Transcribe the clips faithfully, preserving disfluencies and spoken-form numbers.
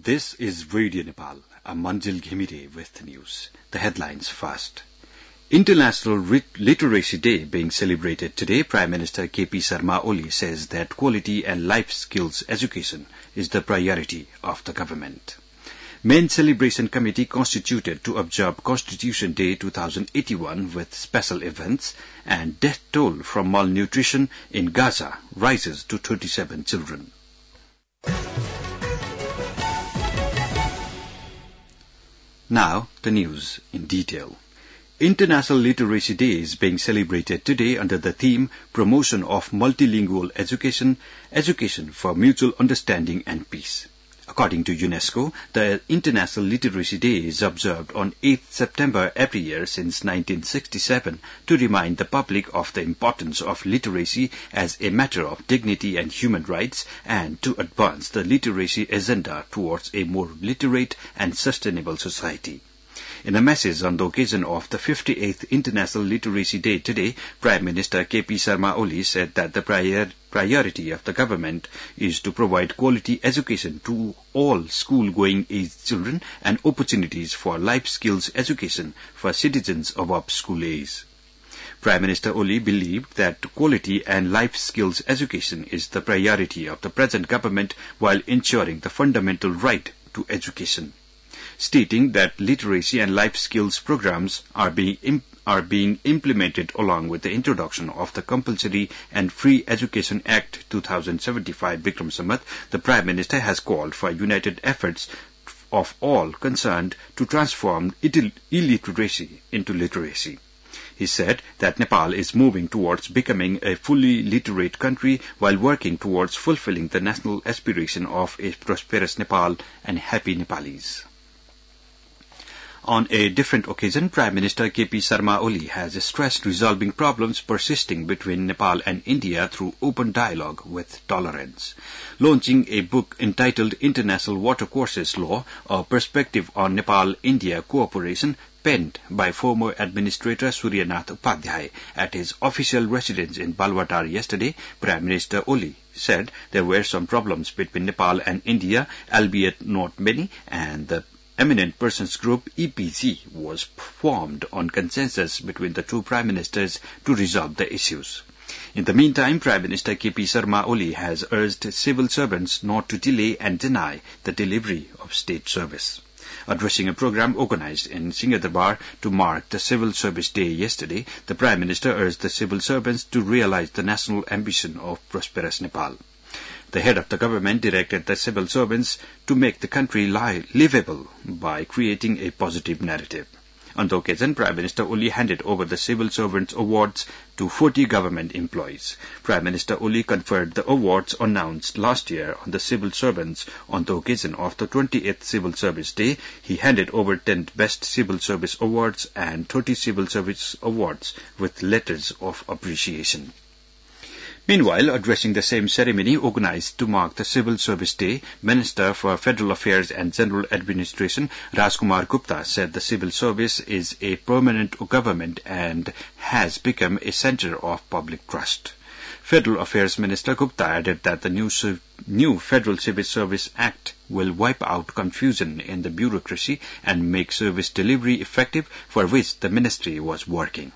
This is Radio Nepal. I'm Manjil Ghimire with the news. The headlines first. International Literacy Day being celebrated today, Prime Minister K P Sharma Oli says that quality and life skills education is the priority of the government. Main Celebration Committee constituted to observe Constitution Day twenty eighty-one with special events, and death toll from malnutrition in Gaza rises to thirty-seven children. Now, the news in detail. International Literacy Day is being celebrated today under the theme Promotion of Multilingual Education, Education for Mutual Understanding and Peace. According to UNESCO, the International Literacy Day is observed on eighth September every year since nineteen sixty-seven to remind the public of the importance of literacy as a matter of dignity and human rights, and to advance the literacy agenda towards a more literate and sustainable society. In a message on the occasion of the fifty-eighth International Literacy Day today, Prime Minister K P Sharma Oli said that the prior priority of the government is to provide quality education to all school-going age children and opportunities for life skills education for citizens above school age. Prime Minister Oli believed that quality and life skills education is the priority of the present government while ensuring the fundamental right to education, stating that literacy and life skills programs are being imp- are being implemented along with the introduction of the Compulsory and Free Education Act twenty seventy-five Bikram Sambat. The Prime Minister has called for united efforts of all concerned to transform illiteracy into literacy. He said that Nepal is moving towards becoming a fully literate country while working towards fulfilling the national aspiration of a prosperous Nepal and happy Nepalis. On a different occasion, Prime Minister K P Sharma Oli has stressed resolving problems persisting between Nepal and India through open dialogue with tolerance. Launching a book entitled International Watercourses Law, A Perspective on Nepal-India Cooperation, penned by former Administrator Suryanath Upadhyay at his official residence in Balwatar yesterday, Prime Minister Oli said there were some problems between Nepal and India, albeit not many, and the Eminent Persons Group E P G was formed on consensus between the two prime ministers to resolve the issues. In the meantime, Prime Minister K P Sharma Oli has urged civil servants not to delay and deny the delivery of state service. Addressing a program organized in Singhdarbar to mark the Civil Service Day yesterday, the Prime Minister urged the civil servants to realize the national ambition of prosperous Nepal. The head of the government directed the civil servants to make the country li- livable by creating a positive narrative. On the occasion, Prime Minister Oli handed over the Civil Servants Awards to forty government employees. Prime Minister Oli conferred the awards announced last year on the civil servants on the occasion of the twenty-eighth Civil Service Day. He handed over ten Best Civil Service Awards and thirty Civil Service Awards with letters of appreciation. Meanwhile, addressing the same ceremony organized to mark the Civil Service Day, Minister for Federal Affairs and General Administration Rajkumar Gupta said the civil service is a permanent government and has become a center of public trust. Federal Affairs Minister Gupta added that the new, new Federal Civil Service Act will wipe out confusion in the bureaucracy and make service delivery effective, for which the ministry was working.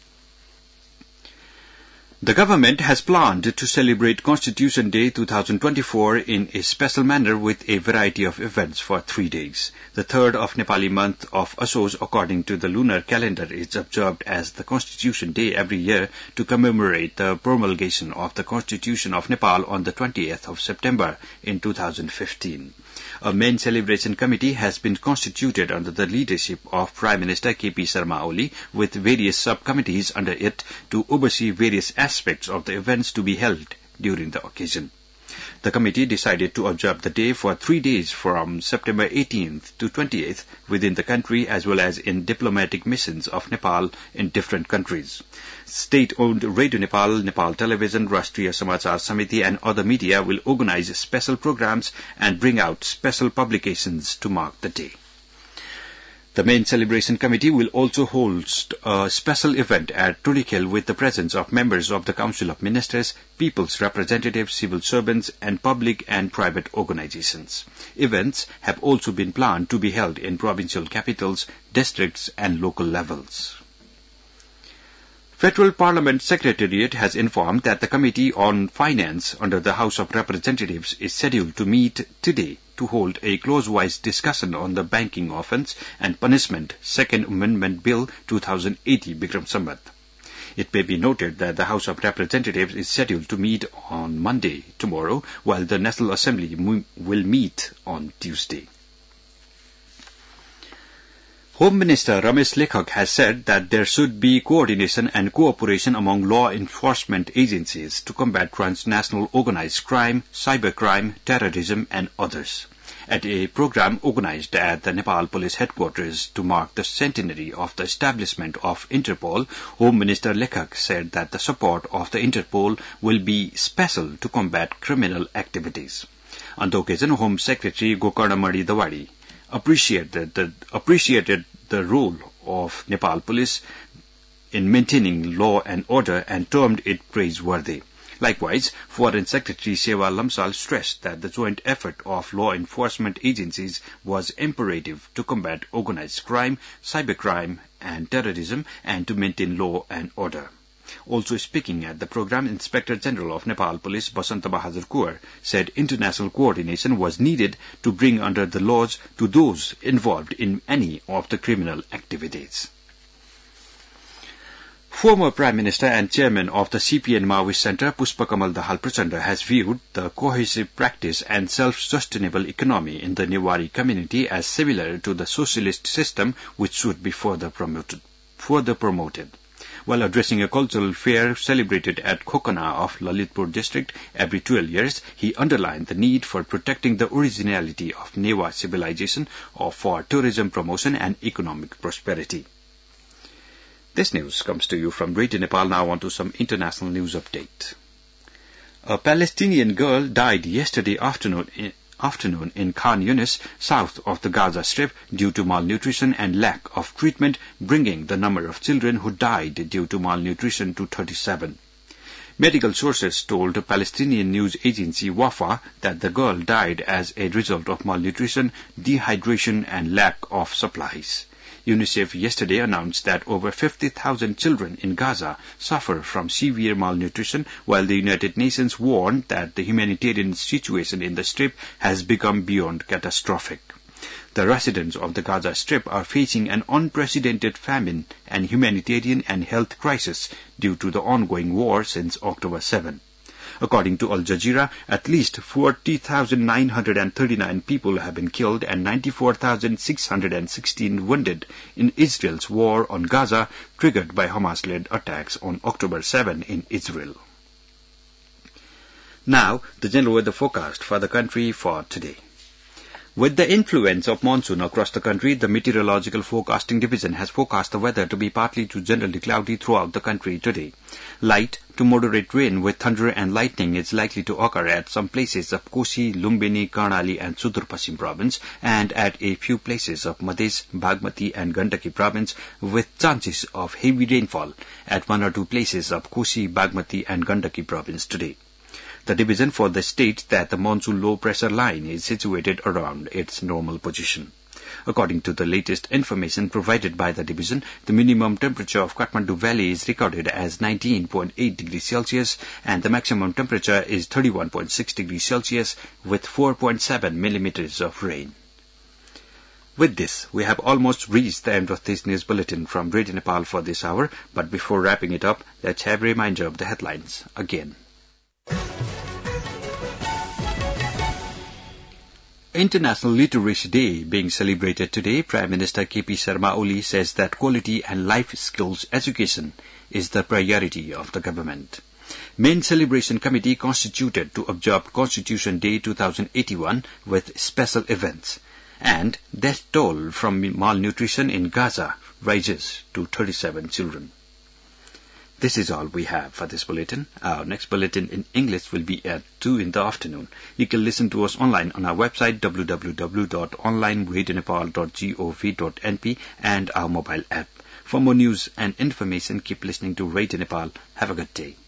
The government has planned to celebrate Constitution Day twenty twenty-four in a special manner with a variety of events for three days. The third of Nepali month of Ashoz, according to the lunar calendar, is observed as the Constitution Day every year to commemorate the promulgation of the Constitution of Nepal on the twentieth of September in two thousand fifteen. A main celebration committee has been constituted under the leadership of Prime Minister K P Sharma Oli, with various subcommittees under it to oversee various aspects of the events to be held during the occasion. The committee decided to observe the day for three days from September eighteenth to twentieth within the country as well as in diplomatic missions of Nepal in different countries. State-owned Radio Nepal, Nepal Television, Rashtriya Samachar Samiti and other media will organize special programs and bring out special publications to mark the day. The main celebration committee will also host a special event at Turikel with the presence of members of the Council of Ministers, people's representatives, civil servants, and public and private organizations. Events have also been planned to be held in provincial capitals, districts, and local levels. Federal Parliament Secretariat has informed that the Committee on Finance under the House of Representatives is scheduled to meet today to hold a clause-wise discussion on the Banking Offence and Punishment Second Amendment Bill twenty eighty Bikram Sambat. It may be noted that the House of Representatives is scheduled to meet on Monday, tomorrow, while the National Assembly will meet on Tuesday. Home Minister Ramesh Lekhak has said that there should be coordination and cooperation among law enforcement agencies to combat transnational organized crime, cybercrime, terrorism, and others. At a program organized at the Nepal Police Headquarters to mark the centenary of the establishment of Interpol, Home Minister Lekhak said that the support of the Interpol will be special to combat criminal activities. On the occasion, Home Secretary Gokarnamani Dawadi appreciated the, appreciated the role of Nepal Police in maintaining law and order and termed it praiseworthy. Likewise, Foreign Secretary Sewa Lamsal stressed that the joint effort of law enforcement agencies was imperative to combat organized crime, cybercrime, and terrorism, and to maintain law and order. Also speaking at the program, Inspector General of Nepal Police Basanta Bahadur Kaur said international coordination was needed to bring under the laws to those involved in any of the criminal activities. Former Prime Minister and Chairman of the C P N Maoist Centre, Pushpakamal Dahal Prachanda, has viewed the cohesive practice and self-sustainable economy in the Newari community as similar to the socialist system, which should be further promoted. Further promoted. While addressing a cultural fair celebrated at Khokana of Lalitpur district every twelve years, he underlined the need for protecting the originality of Newa civilization or for tourism promotion and economic prosperity. This news comes to you from Radio Nepal. Now on to some international news update. A Palestinian girl died yesterday afternoon in afternoon in Khan Yunis, south of the Gaza Strip, due to malnutrition and lack of treatment, bringing the number of children who died due to malnutrition to thirty-seven. Medical sources told Palestinian news agency Wafa that the girl died as a result of malnutrition, dehydration, and lack of supplies. UNICEF yesterday announced that over fifty thousand children in Gaza suffer from severe malnutrition, while the United Nations warned that the humanitarian situation in the Strip has become beyond catastrophic. The residents of the Gaza Strip are facing an unprecedented famine and humanitarian and health crisis due to the ongoing war since October seventh. According to Al Jazeera, at least forty thousand nine hundred thirty-nine people have been killed and ninety-four thousand six hundred sixteen wounded in Israel's war on Gaza, triggered by Hamas-led attacks on October seventh in Israel. Now, the general weather forecast for the country for today. With the influence of monsoon across the country, the Meteorological Forecasting Division has forecast the weather to be partly to generally cloudy throughout the country today. Light to moderate rain with thunder and lightning is likely to occur at some places of Kosi, Lumbini, Karnali and Sudur Pasim province, and at a few places of Madhes, Bagmati and Gandaki province, with chances of heavy rainfall at one or two places of Kosi, Bagmati and Gandaki province today. The division further states that the monsoon low pressure line is situated around its normal position. According to the latest information provided by the division, the minimum temperature of Kathmandu Valley is recorded as nineteen point eight degrees Celsius and the maximum temperature is thirty-one point six degrees Celsius with four point seven millimeters of rain. With this, we have almost reached the end of this news bulletin from Radio Nepal for this hour, but before wrapping it up, let's have a reminder of the headlines again. International Literacy Day being celebrated today, Prime Minister K P Sharma Oli says that quality and life skills education is the priority of the government. Main Celebration Committee constituted to observe Constitution Day twenty eighty-one with special events. And death toll from malnutrition in Gaza rises to thirty-seven children. This is all we have for this bulletin. Our next bulletin in English will be at two in the afternoon. You can listen to us online on our website w w w dot online radio nepal dot gov dot n p and our mobile app. For more news and information, keep listening to Radio Nepal. Have a good day.